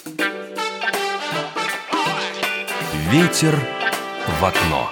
Ветер в окно.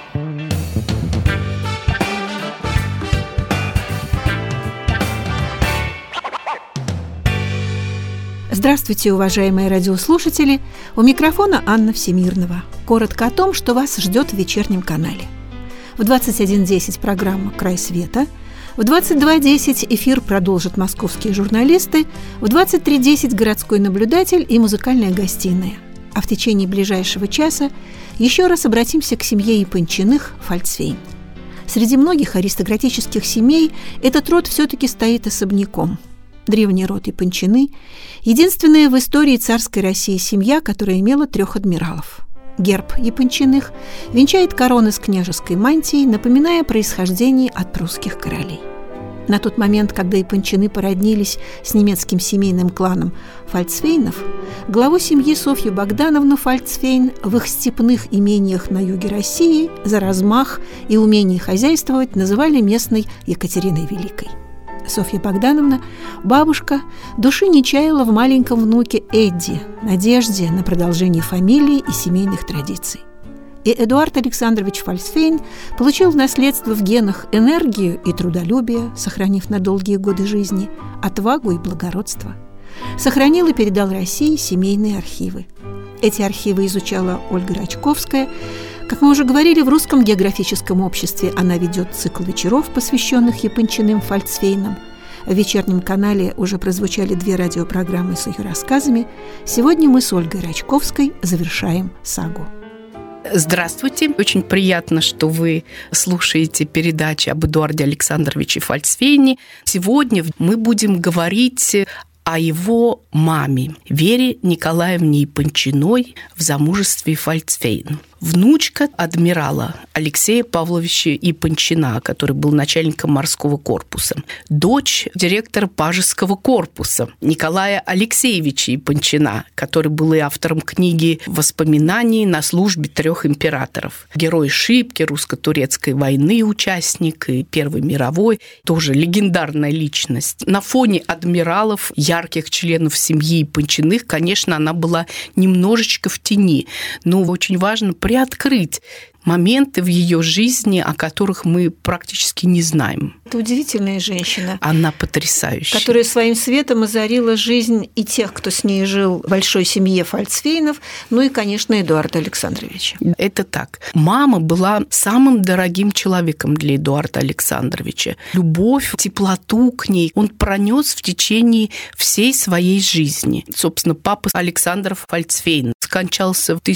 Здравствуйте, уважаемые радиослушатели! У микрофона Анна Всемирнова. Коротко о том, что вас ждет в вечернем канале. В 21:10 программа «Край света», в 22:10 эфир продолжат московские журналисты, в 23:10 городской наблюдатель и музыкальная гостиная. А в течение ближайшего часа еще раз обратимся к семье Япончиных Фальцвейн. Среди многих аристократических семей этот род все-таки стоит особняком. Древний род Япончины – единственная в истории царской России семья, которая имела 3 адмиралов. Герб Япончиных венчает короны с княжеской мантией, напоминая происхождение от прусских королей. На тот момент, когда Япончины породнились с немецким семейным кланом Фальцвейнов, главу семьи Софью Богдановну Фальцвейн в их степных имениях на юге России за размах и умение хозяйствовать называли местной Екатериной Великой. Софья Богдановна, бабушка, души не чаяла в маленьком внуке Эдди, надежде на продолжение фамилии и семейных традиций. И Эдуард Александрович Фальцвейн получил в наследство в генах энергию и трудолюбие, сохранив на долгие годы жизни, отвагу и благородство. Сохранил и передал России семейные архивы. Эти архивы изучала Ольга Рачковская. Как мы уже говорили, в Русском географическом обществе она ведет цикл вечеров, посвященных Япончиным Фальцвейнам. В вечернем канале уже прозвучали 2 радиопрограммы с ее рассказами. Сегодня мы с Ольгой Рачковской завершаем сагу. Здравствуйте. Очень приятно, что вы слушаете передачи об Эдуарде Александровиче Фальцвейне. Сегодня мы будем говорить о его маме Вере Николаевне Япончиной в замужестве Фальцвейн. Внучка адмирала Алексея Павловича Япончина, который был начальником морского корпуса. Дочь директора пажеского корпуса Николая Алексеевича Япончина, который был и автором книги «Воспоминаний на службе 3 императоров». Герой Шипки, русско-турецкой войны участник и Первой мировой. Тоже легендарная личность. На фоне адмиралов, ярких членов семьи Япончиных, конечно, она была немножечко в тени. Но очень важно приоткрыть моменты в ее жизни, о которых мы практически не знаем. Это удивительная женщина. Она потрясающая. Которая своим светом озарила жизнь и тех, кто с ней жил в большой семье Фальцвейнов, ну и, конечно, Эдуарда Александровича. Это так. Мама была самым дорогим человеком для Эдуарда Александровича. Любовь, теплоту к ней он пронес в течение всей своей жизни. Собственно, папа Александр Фальцвейн скончался в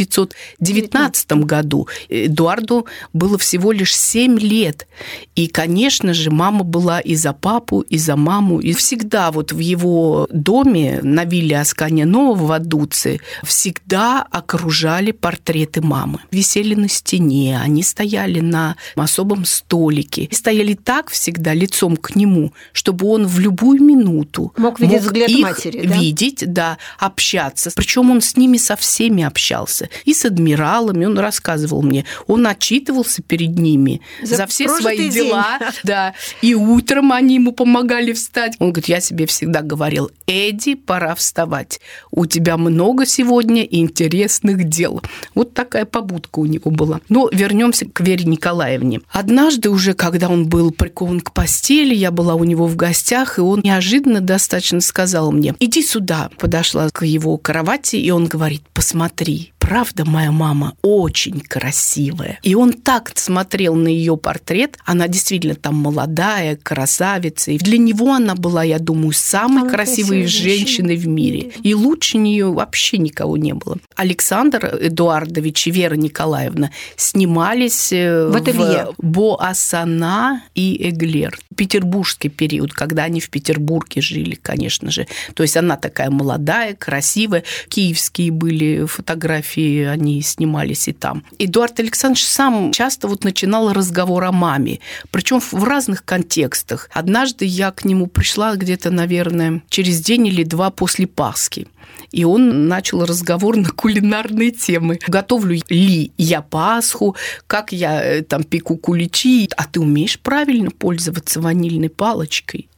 1919 году. Эдуарду было всего лишь 7 лет. И, конечно же, мама была и за папу, и за маму. И всегда вот в его доме на вилле Аскания Нова в Вадуце всегда окружали портреты мамы. Висели на стене, они стояли на особом столике. И стояли так всегда лицом к нему, чтобы он в любую минуту мог видеть взгляд матери, да? Видеть, да, общаться. Причем он с ними со всеми общался. И с адмиралами, он рассказывал мне, он отчитывался перед ними за все свои дела. Да. И утром они ему помогали встать. Он говорит, я себе всегда говорил, Эдди, пора вставать. У тебя много сегодня интересных дел. Вот такая побудка у него была. Но вернемся к Вере Николаевне. Однажды уже, когда он был прикован к постели, я была у него в гостях, и он неожиданно достаточно сказал мне, иди сюда. Подошла к его кровати, и он говорит, посмотри, правда, моя мама очень красивая. И он так смотрел на ее портрет. Она действительно там молодая, красавица. И для него она была, я думаю, самой красивой женщиной в мире. И лучше нее вообще никого не было. Александр Эдуардович и Вера Николаевна снимались в Боассана и Эглер. Петербургский период, когда они в Петербурге жили, конечно же. То есть она такая молодая, красивая. Киевские были фотографии, они снимались и там. Эдуард Александрович сам часто вот начинал разговор о маме, причем в разных контекстах. Однажды я к нему пришла где-то, наверное, через день или 2 после Пасхи. И он начал разговор на кулинарные темы. Готовлю ли я Пасху, как я там пеку куличи, а ты умеешь правильно пользоваться ванильной палочкой?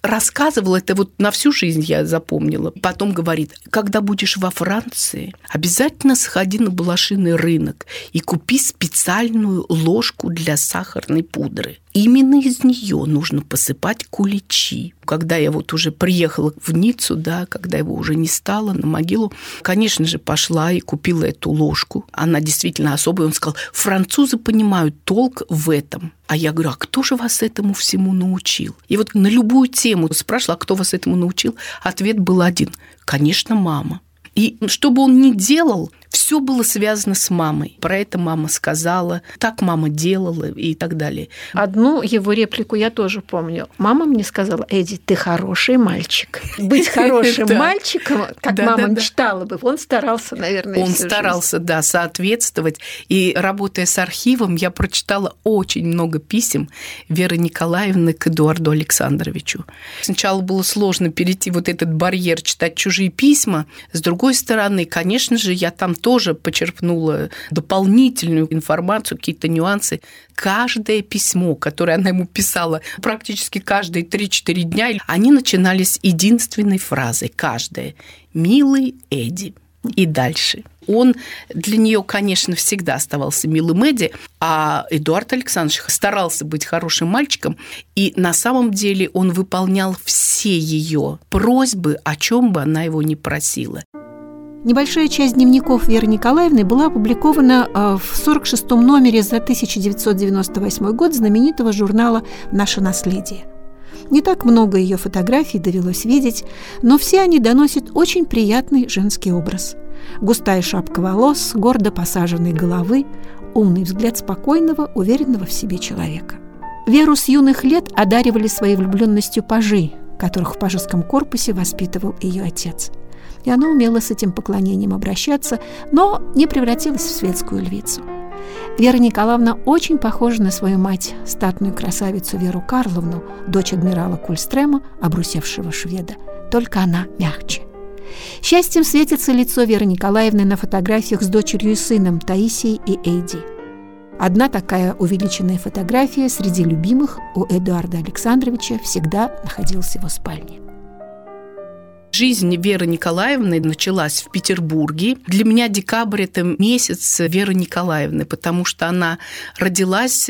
рассказывал, это вот на всю жизнь я запомнила. Потом говорит, когда будешь во Франции, обязательно сходи на блошиный рынок и купи специальную ложку для сахарной пудры. Именно из нее нужно посыпать куличи. Когда я вот уже приехала в Ниццу, да, когда его уже не стало, на могилу, конечно же, пошла и купила эту ложку. Она действительно особая. Он сказал, французы понимают толк в этом. А я говорю, а кто же вас этому всему научил? И вот на любую тему спрашивала, а кто вас этому научил? Ответ был один. Конечно, мама. И что бы он ни делал, все было связано с мамой. Про это мама сказала, так мама делала и так далее. Одну его реплику я тоже помню. Мама мне сказала, Эдди, ты хороший мальчик. Быть хорошим мальчиком, как мама мечтала бы, он старался, наверное, Он старался, да, соответствовать. И работая с архивом, я прочитала очень много писем Веры Николаевны к Эдуарду Александровичу. Сначала было сложно перейти вот этот барьер, читать чужие письма. С другой стороны, конечно же, я там тоже почерпнула дополнительную информацию, какие-то нюансы. Каждое письмо, которое она ему писала практически каждые 3-4 дня, они начинались единственной фразой, каждая. «Милый Эдди». И дальше. Он для нее, конечно, всегда оставался милым Эдди, а Эдуард Александрович старался быть хорошим мальчиком, и на самом деле он выполнял все ее просьбы, о чем бы она его ни просила. Небольшая часть дневников Веры Николаевны была опубликована в 46-м номере за 1998 год знаменитого журнала «Наше наследие». Не так много ее фотографий довелось видеть, но все они доносят очень приятный женский образ. Густая шапка волос, гордо посаженной головы, умный взгляд спокойного, уверенного в себе человека. Веру с юных лет одаривали своей влюбленностью пажи, которых в пажеском корпусе воспитывал ее отец. И она умела с этим поклонением обращаться, но не превратилась в светскую львицу. Вера Николаевна очень похожа на свою мать, статную красавицу Веру Карловну, дочь адмирала Кульстрема, обрусевшего шведа, только она мягче. Счастьем светится лицо Веры Николаевны на фотографиях с дочерью и сыном Таисией и Эдди. Одна такая увеличенная фотография среди любимых у Эдуарда Александровича всегда находилась в его спальне. Жизнь Веры Николаевны началась в Петербурге. Для меня декабрь – это месяц Веры Николаевны, потому что она родилась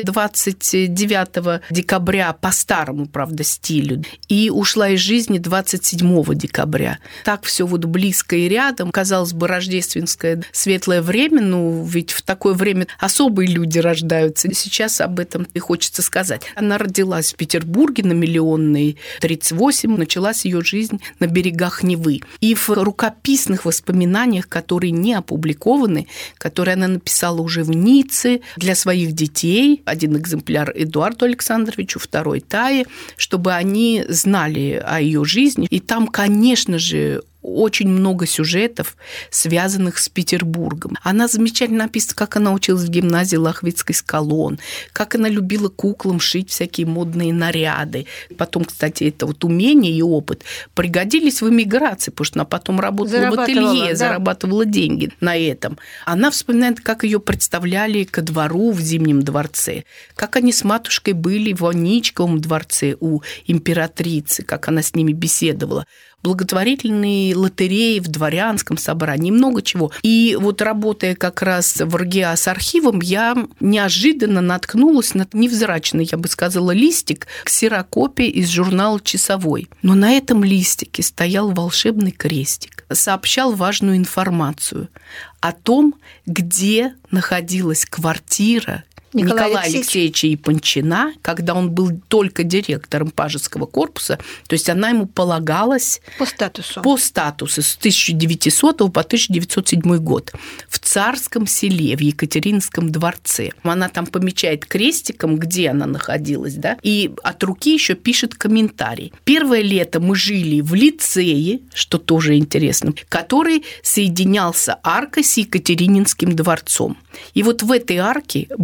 29 декабря по старому, правда, стилю, и ушла из жизни 27 декабря. Так все вот близко и рядом. Казалось бы, рождественское светлое время, ну ведь в такое время особые люди рождаются. Сейчас об этом и хочется сказать. Она родилась в Петербурге на Миллионной, 38, началась ее жизнь на берегах Невы. И в рукописных воспоминаниях, которые не опубликованы, которые она написала уже в Ницце для своих детей, один экземпляр Эдуарду Александровичу, второй Тае, чтобы они знали о ее жизни. И там, конечно же, очень много сюжетов, связанных с Петербургом. Она замечательно описывает, как она училась в гимназии Лахвицкой Скалон, как она любила куклам шить всякие модные наряды. Потом, кстати, это вот умение и опыт пригодились в эмиграции, потому что она потом работала в ателье, зарабатывала деньги на этом. Она вспоминает, как ее представляли ко двору в Зимнем дворце, как они с матушкой были в Аничковом дворце у императрицы, как она с ними беседовала. Благотворительные лотереи в дворянском собрании, много чего. И вот работая как раз в РГА с архивом, я неожиданно наткнулась на невзрачный, я бы сказала, листик, ксерокопия из журнала «Часовой». Но на этом листике стоял волшебный крестик, сообщал важную информацию о том, где находилась квартира Николая Алексеевича Япончина, когда он был только директором пажеского корпуса, то есть она ему полагалась по статусу с 1900 по 1907 год в Царском селе, в Екатеринском дворце. Она там помечает крестиком, где она находилась, да, и от руки еще пишет комментарий. Первое лето мы жили в лицее, что тоже интересно, который соединялся аркой с Екатерининским дворцом. И вот в этой арке была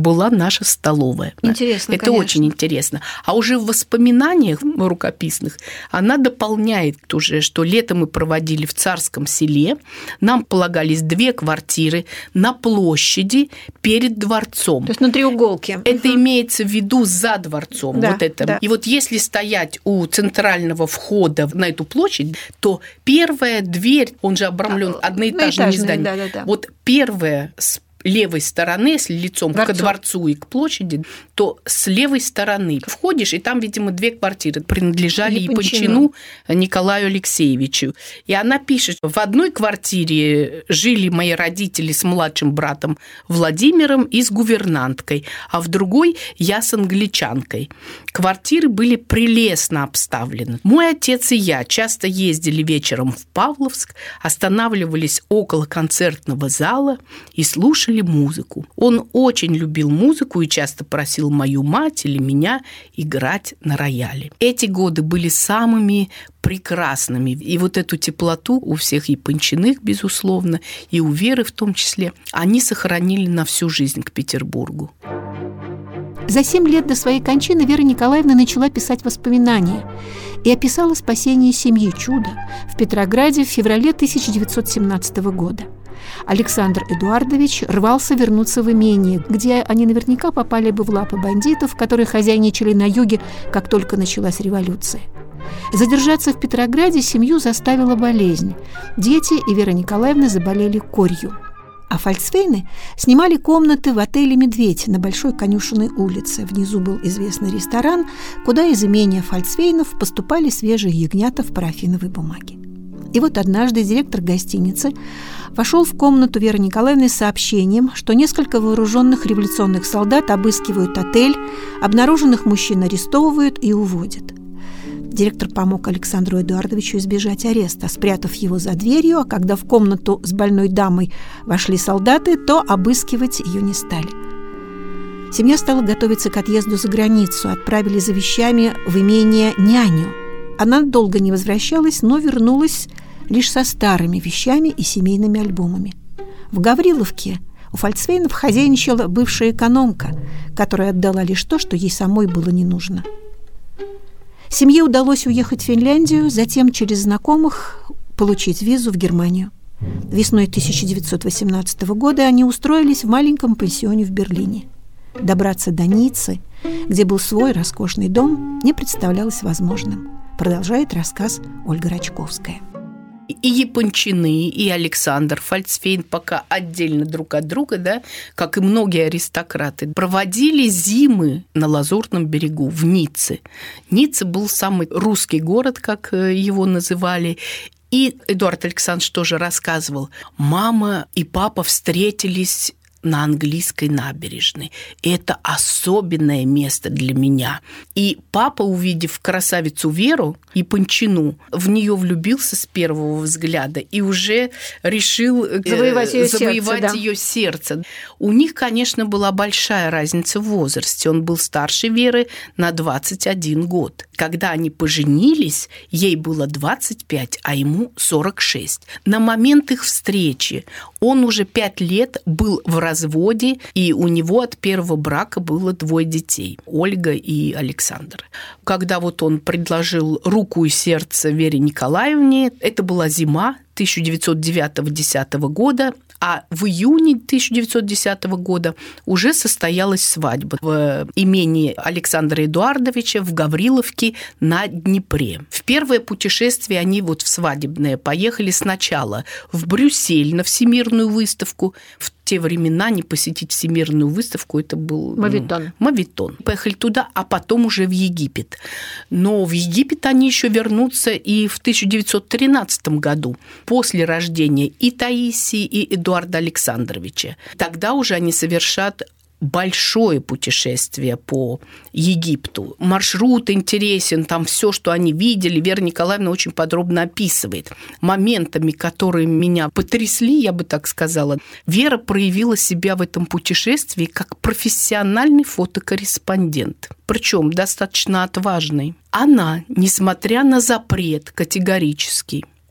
наша столовая. Интересно, это конечно. очень интересно. А уже в воспоминаниях рукописных она дополняет уже, что лето мы проводили в Царском селе, нам полагались 2 квартиры на площади перед дворцом. То есть на треуголке. Это имеется в виду за дворцом. Да, вот это. Да. И вот если стоять у центрального входа на эту площадь, то первая дверь, он же обрамлен одноэтажными зданиями. Да. Вот первая с левой стороны, если лицом к дворцу и к площади, то с левой стороны входишь, и там, видимо, 2 квартиры принадлежали Япончину Николаю Алексеевичу. И она пишет, в одной квартире жили мои родители с младшим братом Владимиром и с гувернанткой, а в другой я с англичанкой. Квартиры были прелестно обставлены. Мой отец и я часто ездили вечером в Павловск, останавливались около концертного зала и слушали музыку. Он очень любил музыку и часто просил мою мать или меня играть на рояле. Эти годы были самыми прекрасными. И вот эту теплоту у всех Япончиных, безусловно, и у Веры в том числе, они сохранили на всю жизнь к Петербургу. За 7 лет до своей кончины Вера Николаевна начала писать воспоминания и описала спасение семьи «Чудо» в Петрограде в феврале 1917 года. Александр Эдуардович рвался вернуться в имение, где они наверняка попали бы в лапы бандитов, которые хозяйничали на юге, как только началась революция. Задержаться в Петрограде семью заставила болезнь. Дети и Вера Николаевна заболели корью. А Фальцвейны снимали комнаты в отеле «Медведь» на Большой Конюшенной улице. Внизу был известный ресторан, куда из имения Фальцвейнов поступали свежие ягнята в парафиновой бумаге. И вот однажды директор гостиницы вошел в комнату Веры Николаевны с сообщением, что несколько вооруженных революционных солдат обыскивают отель, обнаруженных мужчин арестовывают и уводят. Директор помог Александру Эдуардовичу избежать ареста, спрятав его за дверью, а когда в комнату с больной дамой вошли солдаты, то обыскивать ее не стали. Семья стала готовиться к отъезду за границу, отправили за вещами в имение няню. Она долго не возвращалась, но вернулась лишь со старыми вещами и семейными альбомами. В Гавриловке у Фальцвейнов хозяйничала бывшая экономка, которая отдала лишь то, что ей самой было не нужно. Семье удалось уехать в Финляндию, затем через знакомых получить визу в Германию. Весной 1918 года они устроились в маленьком пансионе в Берлине. Добраться до Ниццы, где был свой роскошный дом, не представлялось возможным. Продолжает рассказ Ольга Рачковская. И Япончины, и Александр Фальцвейн пока отдельно друг от друга, да, как и многие аристократы, проводили зимы на Лазурном берегу в Ницце. Ницца был самый русский город, как его называли. И Эдуард Александрович тоже рассказывал, мама и папа встретились на английской набережной. Это особенное место для меня. И папа, увидев красавицу Веру Япончину, в нее влюбился с первого взгляда и уже решил завоевать ее сердце. У них, конечно, была большая разница в возрасте. Он был старше Веры на 21 год. Когда они поженились, ей было 25, а ему 46. На момент их встречи он уже 5 лет был в разводе, и у него от первого брака было 2 детей – Ольга и Александр. Когда вот он предложил руку и сердце Вере Николаевне, это была зима 1909-10 года, а в июне 1910 года уже состоялась свадьба в имении Александра Эдуардовича в Гавриловке на Днепре. В первое путешествие они вот в свадебное поехали сначала в Брюссель на Всемирную выставку. В те времена не посетить Всемирную выставку – это был моветон. Поехали туда, а потом уже в Египет. Но в Египет они еще вернутся и в 1913 году, после рождения и Таисии, и Эдуарда Александровича. Тогда уже они совершат большое путешествие по Египту. Маршрут интересен, там все, что они видели, Вера Николаевна очень подробно описывает. Моментами, которые меня потрясли, я бы так сказала, Вера проявила себя в этом путешествии как профессиональный фотокорреспондент. Причем достаточно отважный. Она, несмотря на запрет категорический,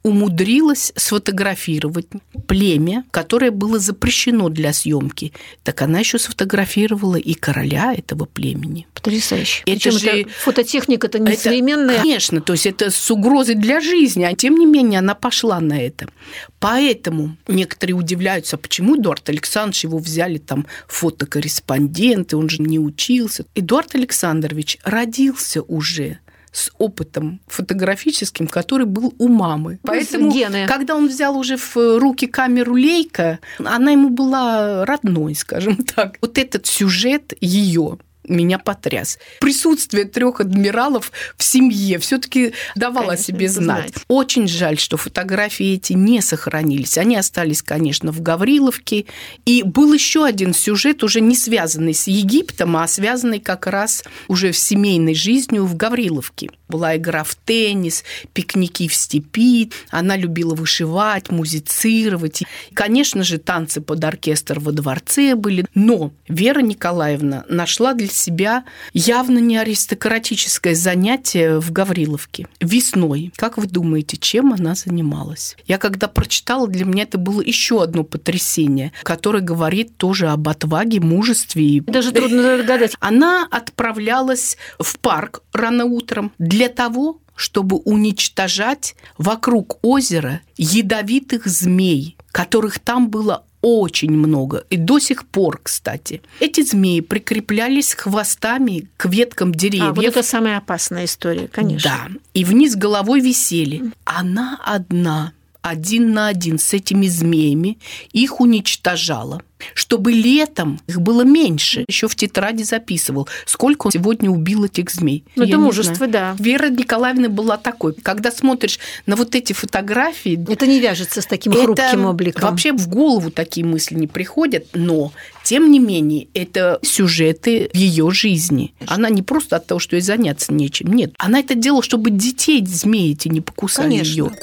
умудрилась сфотографировать племя, которое было запрещено для съемки. Так она еще сфотографировала и короля этого племени. Потрясающе. Причем это фототехника-то не современная. Конечно, то есть это с угрозой для жизни, а тем не менее она пошла на это. Поэтому некоторые удивляются, почему Эдуард Александрович, его взяли там фотокорреспонденты, он же не учился. Эдуард Александрович родился уже с опытом фотографическим, который был у мамы. Поэтому, когда он взял уже в руки камеру Лейка, она ему была родной, скажем так. Вот этот сюжет ее меня потряс. Присутствие 3 адмиралов в семье все-таки давало о себе знать. Очень жаль, что фотографии эти не сохранились. Они остались, конечно, в Гавриловке. И был еще один сюжет, уже не связанный с Египтом, а связанный как раз уже с семейной жизнью в Гавриловке. Была игра в теннис, пикники в степи. Она любила вышивать, музицировать. И, конечно же, танцы под оркестр во дворце были. Но Вера Николаевна нашла для себя явно не аристократическое занятие в Гавриловке. Весной. Как вы думаете, чем она занималась? Я когда прочитала, для меня это было еще одно потрясение, которое говорит тоже об отваге, мужестве. Даже трудно догадать. Она отправлялась в парк рано утром для того, чтобы уничтожать вокруг озера ядовитых змей, которых там было очень много. И до сих пор, кстати. Эти змеи прикреплялись хвостами к веткам деревьев. Вот это самая опасная история, конечно. Да. И вниз головой висели. Она одна, 1 на 1 с этими змеями, их уничтожала. Чтобы летом их было меньше. Еще в тетради записывал, сколько он сегодня убил этих змей. Ну, это мужество, да. Вера Николаевна была такой. Когда смотришь на вот эти фотографии... Это не вяжется с таким хрупким обликом. Вообще в голову такие мысли не приходят, но, тем не менее, это сюжеты в ее жизни. Она не просто от того, что ей заняться нечем. Нет, она это делала, чтобы детей змеи эти не покусали ее.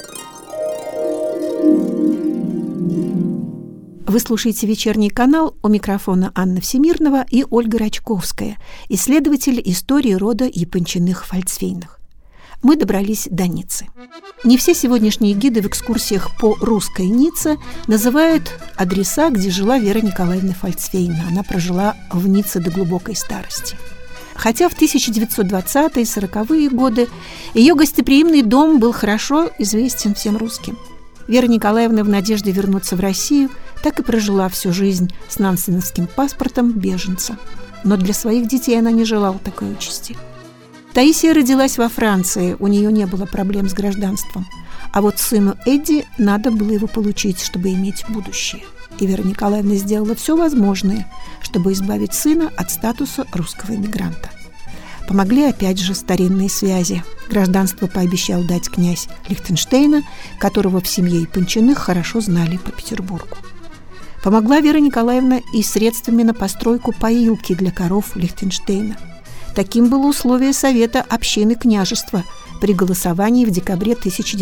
Вы слушаете «Вечерний канал», у микрофона Анна Всемирнова и Ольга Рачковская, исследователь истории рода Япончиных-Фальцвейных. Мы добрались до Ниццы. Не все сегодняшние гиды в экскурсиях по русской Ницце называют адреса, где жила Вера Николаевна Фальцвейна. Она прожила в Ницце до глубокой старости. Хотя в 1920-е и 40-е годы ее гостеприимный дом был хорошо известен всем русским. Вера Николаевна в надежде вернуться в Россию так и прожила всю жизнь с нансеновским паспортом беженца. Но для своих детей она не желала такой участи. Таисия родилась во Франции, у нее не было проблем с гражданством. А вот сыну Эдди надо было его получить, чтобы иметь будущее. И Вера Николаевна сделала все возможное, чтобы избавить сына от статуса русского эмигранта. Помогли опять же старинные связи. Гражданство пообещал дать князь Лихтенштейна, которого в семье Япончиных хорошо знали по Петербургу. Помогла Вера Николаевна и средствами на постройку поилки для коров Лихтенштейна. Таким было условие Совета общины княжества при голосовании в декабре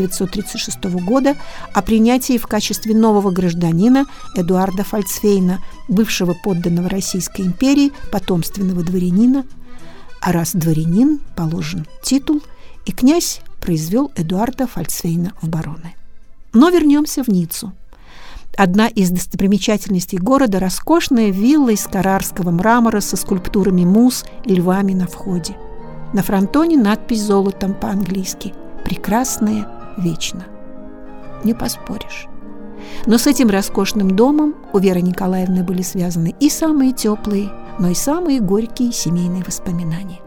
1936 года о принятии в качестве нового гражданина Эдуарда Фальцвейна, бывшего подданного Российской империи, потомственного дворянина. А раз дворянин, положен титул, и князь произвел Эдуарда Фальцвейна в бароны. Но вернемся в Ниццу. Одна из достопримечательностей города – роскошная вилла из каррарского мрамора со скульптурами муз и львами на входе. На фронтоне надпись золотом по-английски «Прекрасное вечно». Не поспоришь. Но с этим роскошным домом у Веры Николаевны были связаны и самые теплые, но и самые горькие семейные воспоминания.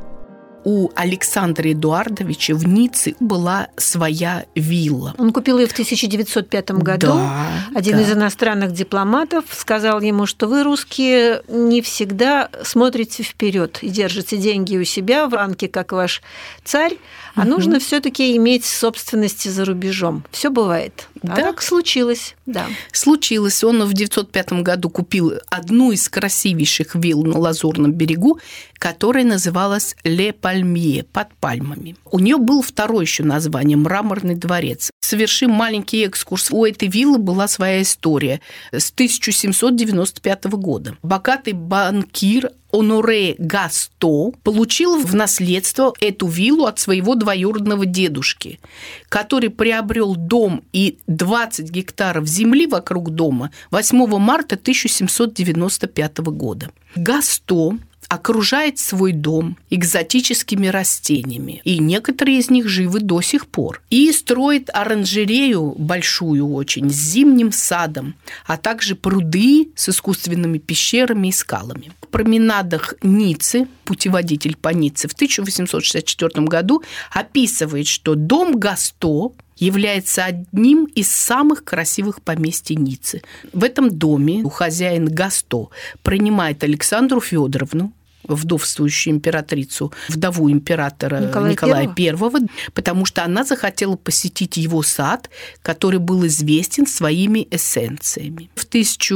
У Александра Эдуардовича в Ницце была своя вилла. Он купил ее в 1905 году. Да, Один из иностранных дипломатов сказал ему, что вы, русские, не всегда смотрите вперед и держите деньги у себя в рамке, как ваш царь, а нужно все-таки иметь собственности за рубежом. Все бывает. А так случилось. Да. Случилось. Он в 1905 году купил одну из красивейших вилл на Лазурном берегу, которая называлась «Ле Пальмье» – «Под пальмами». У нее был второе еще название – «Мраморный дворец». Совершим маленький экскурс. У этой виллы была своя история с 1795 года. Богатый банкир Оноре Гасто получил в наследство эту виллу от своего двоюродного дедушки, который приобрел дом и 20 гектаров земли вокруг дома 8 марта 1795 года. Гасто окружает свой дом экзотическими растениями, и некоторые из них живы до сих пор. И строит оранжерею большую очень с зимним садом, а также пруды с искусственными пещерами и скалами. В променадах Ниццы, путеводитель по Ницце, в 1864 году описывает, что дом Гасто является одним из самых красивых поместий Ниццы. В этом доме хозяин Гасто принимает Александру Федоровну, вдовствующую императрицу, вдову императора Николая I, потому что она захотела посетить его сад, который был известен своими эссенциями. В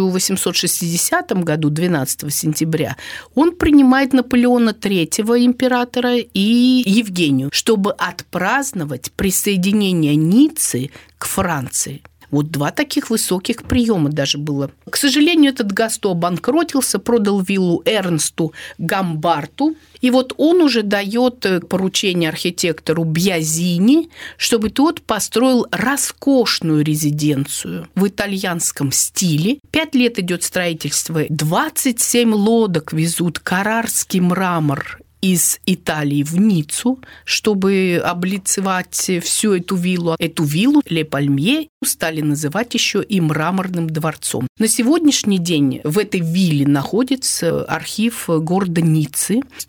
1860 году, 12 сентября, он принимает Наполеона III, императора, и Евгению, чтобы отпраздновать присоединение Ниццы к Франции. Вот 2 таких высоких приема даже было. К сожалению, этот Гасто обанкротился, продал виллу Эрнсту Гамбарту. И вот он уже дает поручение архитектору Бьязини, чтобы тот построил роскошную резиденцию в итальянском стиле. 5 лет идет строительство. 27 лодок везут каррарский мрамор из Италии в Ниццу, чтобы облицевать всю эту виллу. Эту виллу Ле Пальмье стали называть еще и мраморным дворцом. На сегодняшний день в этой вилле находится архив города Ниццы с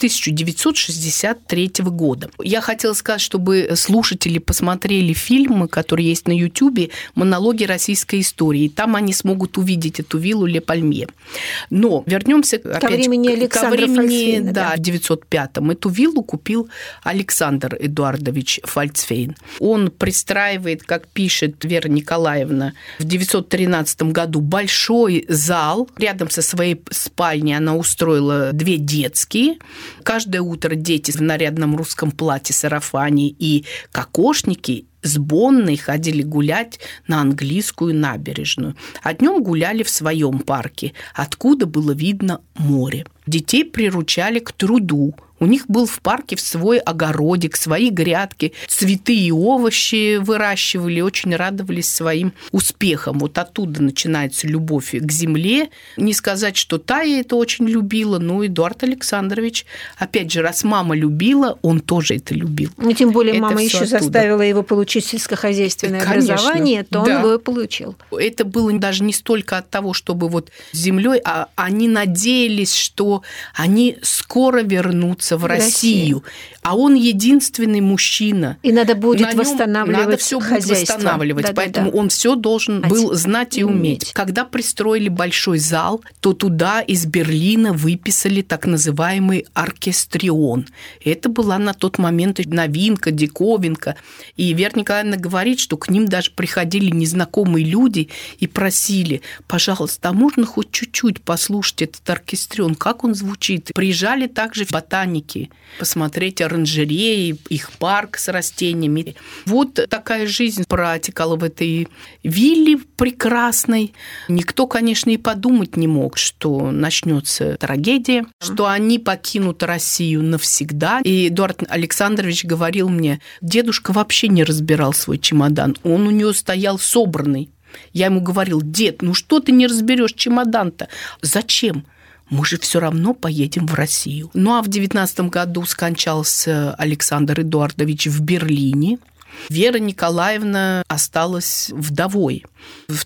1963 года. Я хотела сказать, чтобы слушатели посмотрели фильм, который есть на Ютубе, «Монологи российской истории». Там они смогут увидеть эту виллу Ле Пальмье. Но вернемся ко времени Александра Фальцфейна. Да, в 905 эту виллу купил Александр Эдуардович Фальцфейн. Он пристраивает, как пишет Вера Николаевна, в 913 году большой зал. Рядом со своей спальней она устроила 2 детские. Каждое утро дети в нарядном русском платье, сарафане и кокошники с Бонной ходили гулять на английскую набережную. А днем гуляли в своем парке, откуда было видно море. Детей приручали к труду. У них был в парке свой огородик, свои грядки, цветы и овощи выращивали, очень радовались своим успехам. Вот оттуда начинается любовь к земле. Не сказать, что Тая это очень любила, но Эдуард Александрович, опять же, раз мама любила, он тоже это любил. Ну, тем более это мама еще заставила его получить сельскохозяйственное образование, то он его и получил. Это было даже не столько от того, чтобы вот с землей, а они надеялись, что они скоро вернутся в Россию. А он единственный мужчина. И надо будет восстанавливать надо все будет восстанавливать, поэтому он все должен был знать и уметь. Когда пристроили большой зал, то туда из Берлина выписали так называемый оркестрион. Это была на тот момент новинка, диковинка. И Вера Николаевна говорит, что к ним даже приходили незнакомые люди и просили: пожалуйста, а можно хоть чуть-чуть послушать этот оркестрион, как он звучит? Приезжали также ботаники посмотреть оранжереи, их парк с растениями. Вот такая жизнь протекала в этой вилле прекрасной. Никто, конечно, и подумать не мог, что начнется трагедия, что они покинут Россию навсегда. И Эдуард Александрович говорил мне: дедушка вообще не разбирал свой чемодан, он у него стоял собранный. Я ему говорил: дед, ну что ты не разберешь чемодан-то? Зачем? Мы же все равно поедем в Россию. Ну а в 19 году скончался Александр Эдуардович в Берлине. Вера Николаевна осталась вдовой. В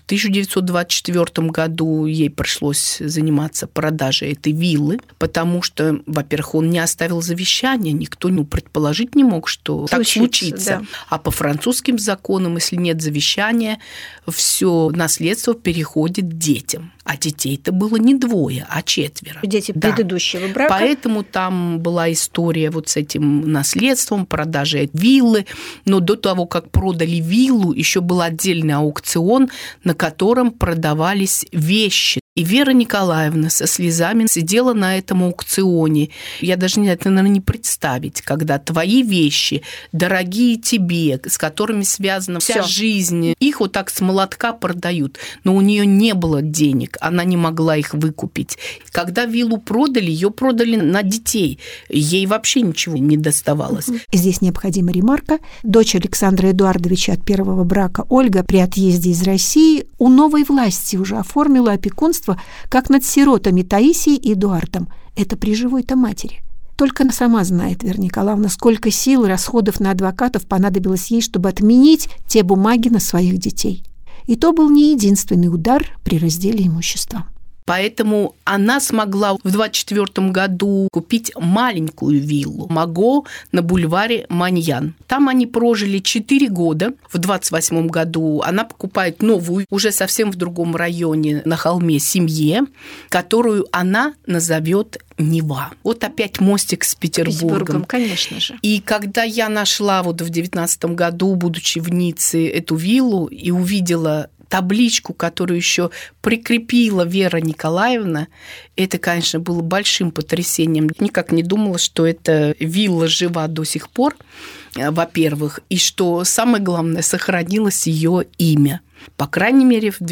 1924 году ей пришлось заниматься продажей этой виллы, потому что, во-первых, он не оставил завещания, никто предположить не мог, что так случится. Да. А по французским законам, если нет завещания, все наследство переходит детям. А детей-то было не 2, а 4. Дети предыдущего брака. Поэтому там была история вот с этим наследством, продажей виллы. Но до того, как продали виллу, еще был отдельный аукцион, на котором продавались вещи И Вера Николаевна со слезами сидела на этом аукционе. Я даже не знаю, это, наверное, не представить, когда твои вещи, дорогие тебе, с которыми связана вся жизнь, их вот так с молотка продают. Но у нее не было денег, она не могла их выкупить. Когда виллу продали, ее продали на детей. Ей вообще ничего не доставалось. Здесь необходима ремарка. Дочь Александра Эдуардовича от первого брака Ольга при отъезде из России у новой власти уже оформила опекунство как над сиротами Таисией и Эдуардом. Это при живой-то матери. Только она сама знает, Вера Николаевна, сколько сил и расходов на адвокатов понадобилось ей, чтобы отменить те бумаги на своих детей. И то был не единственный удар при разделе имущества. Поэтому она смогла в 1924 году купить маленькую виллу Маго на бульваре Маньян. Там они прожили 4 года. В 1928 году она покупает новую, уже совсем в другом районе, на холме, семье, которую она назовет Нева. Вот опять мостик с Петербургом. Конечно же. И когда я нашла вот в 19 году, будучи в Ницце, эту виллу и увидела табличку, которую еще прикрепила Вера Николаевна, это, конечно, было большим потрясением. Никак не думала, что эта вилла жива до сих пор, во-первых, и что самое главное, сохранилось ее имя. По крайней мере, в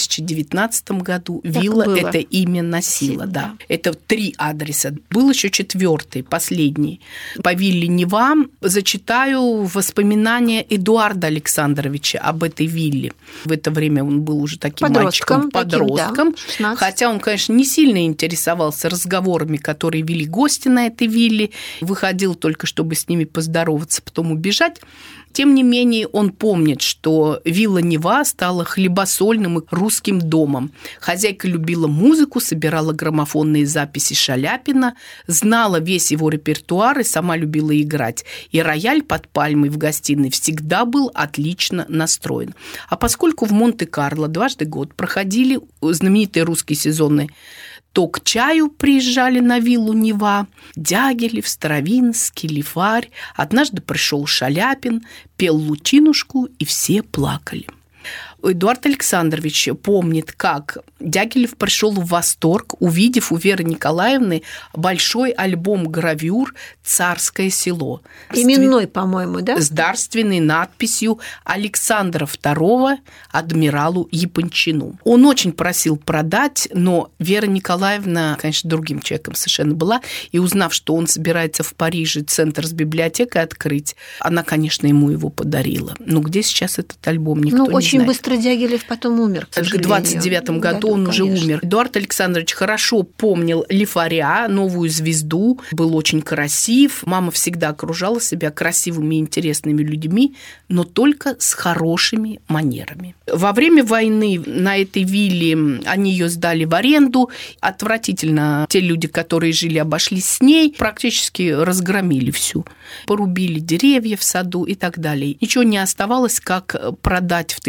2019 году вилла это имя носила. Да. Это 3 адреса. Был еще 4-й, последний. По вилле Нева зачитаю воспоминания Эдуарда Александровича об этой вилле. В это время он был уже таким подростком. Да, хотя он, конечно, не сильно интересовался разговорами, которые вели гости на этой вилле. Выходил только, чтобы с ними поздороваться, потом убежать. Тем не менее, он помнит, что вилла Нева стала хлебосольным русским домом. Хозяйка любила музыку, собирала граммофонные записи Шаляпина, знала весь его репертуар и сама любила играть. И рояль под пальмой в гостиной всегда был отлично настроен. А поскольку в Монте-Карло дважды в год проходили знаменитые русские сезоны, то к чаю приезжали на виллу Нева Дягилев, Стравинский, Лифарь. Однажды пришел Шаляпин, пел «Лучинушку», и все плакали. Эдуард Александрович помнит, как Дягилев пришел в восторг, увидев у Веры Николаевны большой альбом гравюр «Царское село». Именной, по-моему, да? С дарственной надписью Александра II адмиралу Япончину. Он очень просил продать, но Вера Николаевна, конечно, другим человеком совершенно была, и узнав, что он собирается в Париже центр с библиотекой открыть, она, конечно, ему его подарила. Но где сейчас этот альбом, никто не знает. Очень быстро Дягилев потом умер, к сожалению. В 29 году он уже умер. Эдуард Александрович хорошо помнил Лифаря, новую звезду, был очень красив. Мама всегда окружала себя красивыми и интересными людьми, но только с хорошими манерами. Во время войны на этой вилле они ее сдали в аренду. Отвратительно те люди, которые жили, обошлись с ней, практически разгромили всю. Порубили деревья в саду и так далее. Ничего не оставалось, как продать в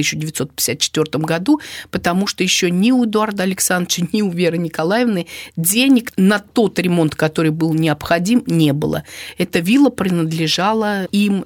1954 году, потому что еще ни у Эдуарда Александровича, ни у Веры Николаевны денег на тот ремонт, который был необходим, не было. Эта вилла принадлежала им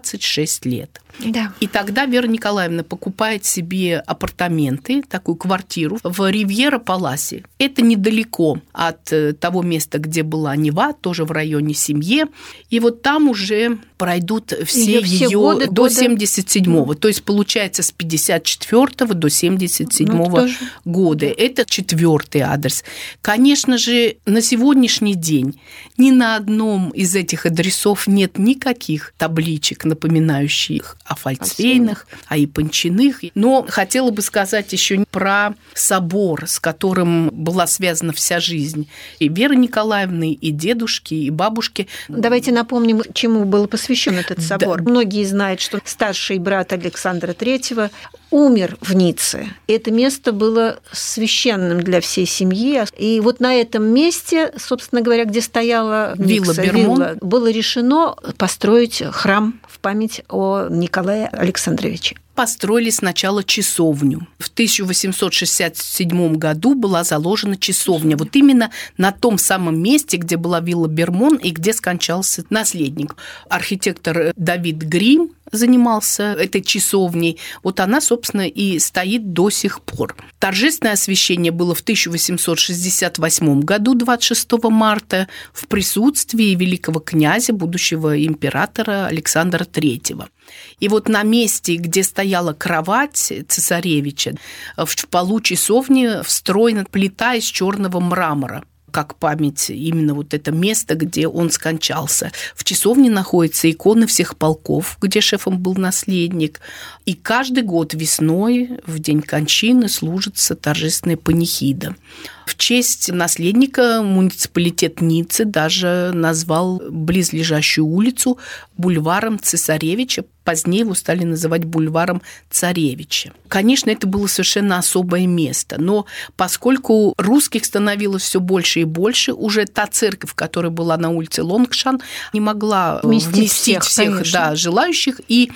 26 лет. Да. И тогда Вера Николаевна покупает себе апартаменты, такую квартиру в Ривьера-Паласе. Это недалеко от того места, где была Нева, тоже в районе Семье. И вот там уже пройдут все ее до 77-го. То есть, получается, с 54-го до 77-го года. Это 4-й адрес. Конечно же, на сегодняшний день ни на одном из этих адресов нет никаких табличек, напоминающих о Фальцвейнах, о Япончиных. Но хотела бы сказать еще про собор, с которым была связана вся жизнь и Веры Николаевны, и дедушки, и бабушки. Давайте напомним, чему был посвящен этот собор. Да. Многие знают, что старший брат Александра III умер в Ницце. Это место было священным для всей семьи. И вот на этом месте, собственно говоря, где стояла вилла Бермон, было решено построить храм в память о Николае Александровиче. Построили сначала часовню. В 1867 году была заложена часовня. Вот именно на том самом месте, где была вилла Бермон и где скончался наследник. Архитектор Давид Грим занимался этой часовней. Вот она, собственно, и стоит до сих пор. Торжественное освящение было в 1868 году, 26 марта, в присутствии великого князя, будущего императора Александра III. И вот на месте, где стояла кровать цесаревича, в полу часовни встроена плита из черного мрамора, как память именно вот это место, где он скончался. В часовне находятся иконы всех полков, где шефом был наследник. И каждый год весной, в день кончины, служится торжественная панихида. В честь наследника муниципалитет Ниццы даже назвал близлежащую улицу бульваром Цесаревича. Позднее его стали называть бульваром Царевича. Конечно, это было совершенно особое место, но поскольку русских становилось все больше и больше, уже та церковь, которая была на улице Лонгшан, не могла вместить всех желающих. И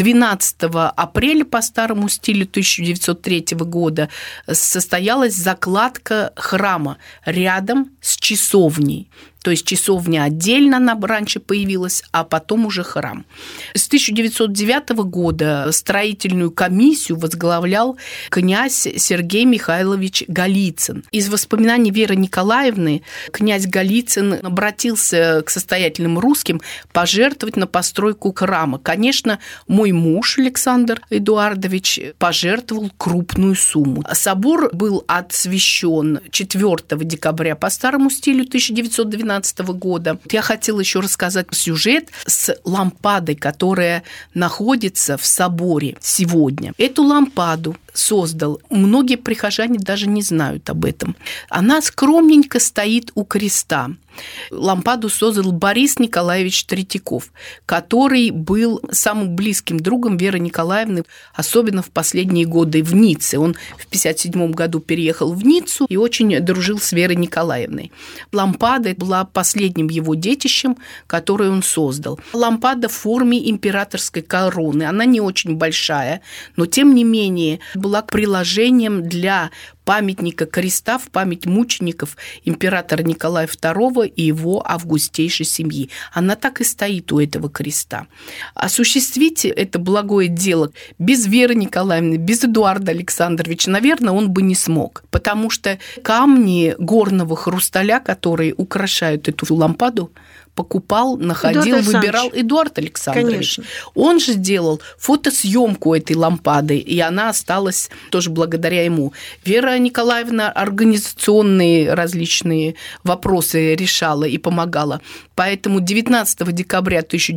12 апреля по старому стилю 1903 года состоялась закладка храма рядом с часовней. То есть часовня отдельно, она раньше появилась, а потом уже храм. С 1909 года строительную комиссию возглавлял князь Сергей Михайлович Голицын. Из воспоминаний Веры Николаевны князь Голицын обратился к состоятельным русским пожертвовать на постройку храма. Конечно, мой муж Александр Эдуардович пожертвовал крупную сумму. Собор был освящен 4 декабря по старому стилю 1912 года. Я хотела еще рассказать сюжет с лампадой, которая находится в соборе сегодня. Эту лампаду создал, многие прихожане даже не знают об этом. Она скромненько стоит у креста. Лампаду создал Борис Николаевич Третьяков, который был самым близким другом Веры Николаевны, особенно в последние годы в Ницце. Он в 1957 году переехал в Ниццу и очень дружил с Верой Николаевной. Лампада была последним его детищем, которое он создал. Лампада в форме императорской короны. Она не очень большая, но тем не менее была приложением для памятника креста в память мучеников императора Николая II и его августейшей семьи. Она так и стоит у этого креста. Осуществить это благое дело без Веры Николаевны, без Эдуарда Александровича, наверное, он бы не смог, потому что камни горного хрусталя, которые украшают эту лампаду, покупал, находил, выбирал Эдуард Александрович. Конечно. Он же делал фотосъемку этой лампады, и она осталась тоже благодаря ему. Вера Николаевна организационные различные вопросы решала и помогала. Поэтому 19 декабря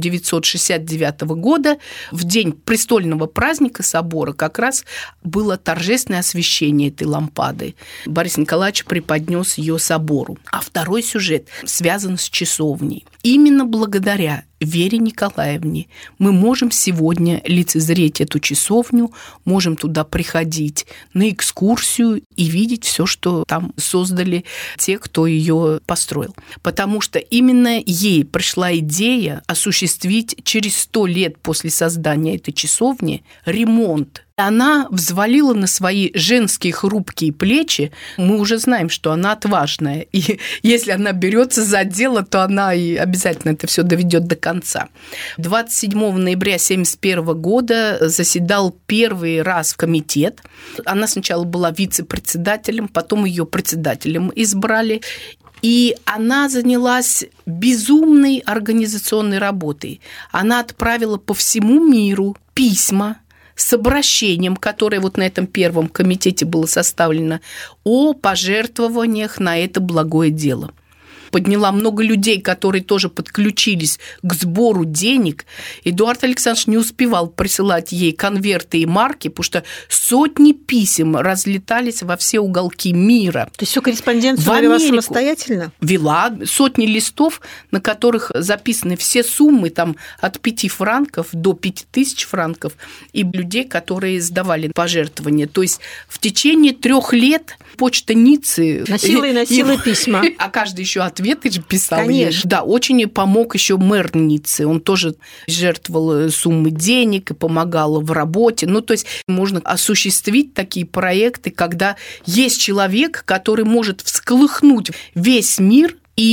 1969 года, в день престольного праздника собора, как раз было торжественное освящение этой лампады. Борис Николаевич преподнес ее собору. А второй сюжет связан с часовней. Именно благодаря Вере Николаевне мы можем сегодня лицезреть эту часовню, можем туда приходить на экскурсию и видеть все, что там создали те, кто ее построил. Потому что именно ей пришла идея осуществить через 100 лет после создания этой часовни ремонт. Она взвалила на свои женские хрупкие плечи. Мы уже знаем, что она отважная. И если она берется за дело, то она и обязательно это все доведет до конца. 27 ноября 1971 года заседал первый раз комитет. Она сначала была вице-председателем, потом ее председателем избрали. И она занялась безумной организационной работой. Она отправила по всему миру письма с обращением, которое вот на этом первом комитете было составлено, о пожертвованиях на это благое дело. Подняла много людей, которые тоже подключились к сбору денег. Эдуард Александрович не успевал присылать ей конверты и марки, потому что сотни писем разлетались во все уголки мира. То есть всю корреспонденцию она вела самостоятельно? Вела сотни листов, на которых записаны все суммы там, от 5 франков до 5000 франков, и людей, которые сдавали пожертвования. То есть в течение 3 лет почта Ниццы носила письма. А каждый еще ответы же писал. Конечно. Да, очень помог еще мэр Ниццы. Он тоже жертвовал суммы денег и помогал в работе. Ну, то есть можно осуществить такие проекты, когда есть человек, который может всколыхнуть весь мир и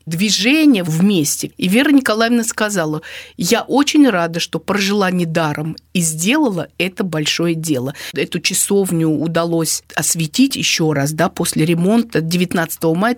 движение вместе. И Вера Николаевна сказала: я очень рада, что прожила недаром и сделала это большое дело. Эту часовню удалось осветить еще раз, после ремонта 19 мая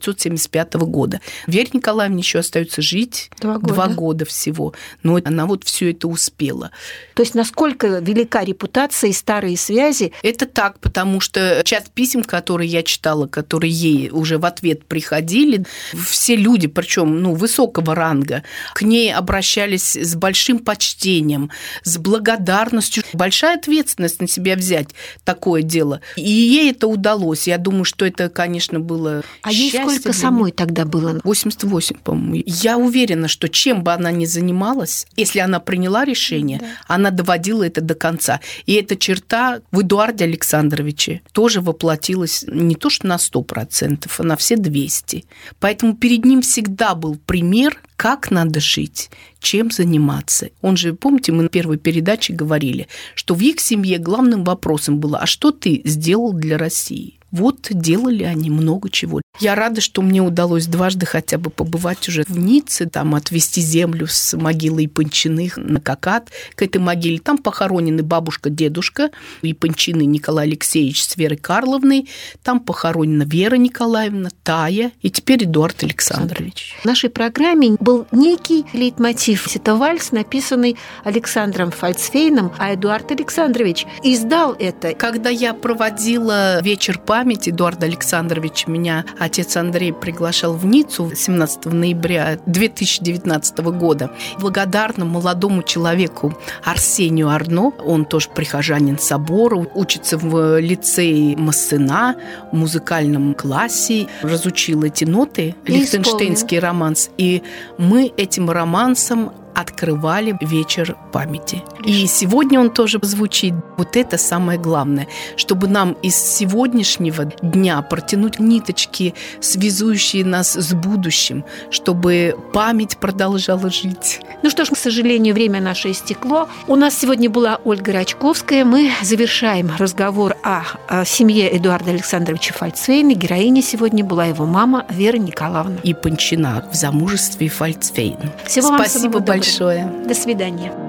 1975 года. Вере Николаевне еще остается жить 2 года всего, но она все это успела. То есть насколько велика репутация и старые связи? Это так, потому что часть писем, которые я читала, которые ей уже в ответ приходили, все люди, причем высокого ранга, к ней обращались с большим почтением, с благодарностью. Большая ответственность на себя взять такое дело. И ей это удалось. Я думаю, что это, конечно, было счастье. А ей сколько самой тогда было? 88, по-моему. Я уверена, что чем бы она ни занималась, если она приняла решение, она доводила это до конца. И эта черта в Эдуарде Александровиче тоже воплотилась не то что на 100%, а на все 200%. Поэтому перед ним всегда был пример, как надо жить, чем заниматься. Он же, помните, мы на первой передаче говорили, что в их семье главным вопросом было: а что ты сделал для России? Делали они много чего. Я рада, что мне удалось дважды хотя бы побывать уже в Ницце, отвезти землю с могилы Япончиных на Кокат к этой могиле. Там похоронены бабушка, дедушка Япончины Николай Алексеевич с Верой Карловной. Там похоронена Вера Николаевна, Тая и теперь Эдуард Александрович. В нашей программе был некий лейтмотив. Это вальс, написанный Александром Фальцфейном, а Эдуард Александрович издал это. Когда я проводила вечер памяти Эдуарда Александровича, меня отец Андрей приглашал в Ниццу 17 ноября 2019 года. Благодарна молодому человеку Арсению Арно, он тоже прихожанин собора, учится в лицее Массена, в музыкальном классе, разучил эти ноты, Лихтенштейнский романс. И мы этим романсом открывали вечер памяти. И сегодня он тоже звучит. Это самое главное, чтобы нам из сегодняшнего дня протянуть ниточки, связующие нас с будущим, чтобы память продолжала жить. Что ж, к сожалению, время наше истекло. У нас сегодня была Ольга Рачковская. Мы завершаем разговор о семье Эдуарда Александровича Фальцфейна. Героиней сегодня была его мама Вера Николаевна. И Япончина в замужестве Фальцфейн. Всего вам спасибо большое. До свидания.